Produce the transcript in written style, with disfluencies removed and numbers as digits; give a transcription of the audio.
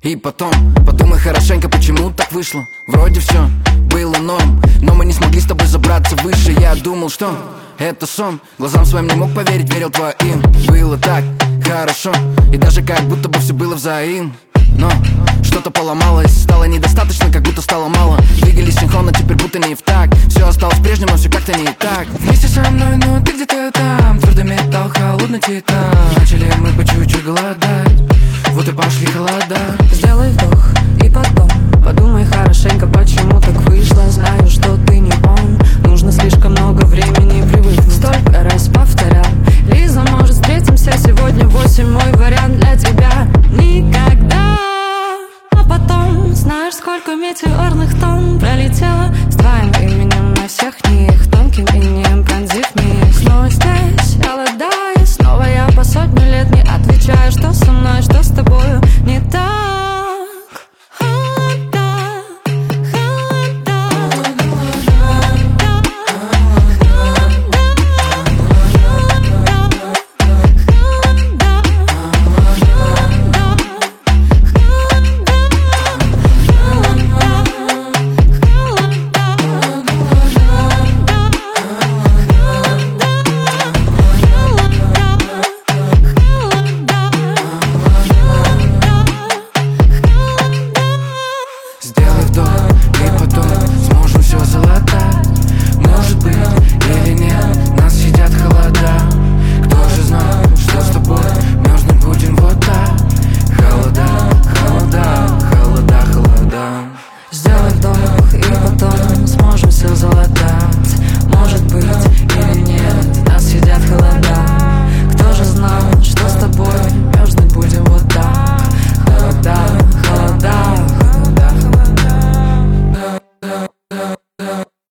И потом, подумай хорошенько, почему так вышло. Вроде все было норм, но мы не смогли с тобой забраться выше. Я думал, что это сон, глазам своим не мог поверить, верил твоим. Было так хорошо, и даже как будто бы все было взаим. Но что-то поломалось, стало недостаточно, как будто стало мало. Двигались синхронно, теперь будто не в такт. Все осталось прежним, но все как-то не так. Вместе со мной, но ты где-то там. Твердый металл, холодный титан. Начали мы по чуть-чуть голодать.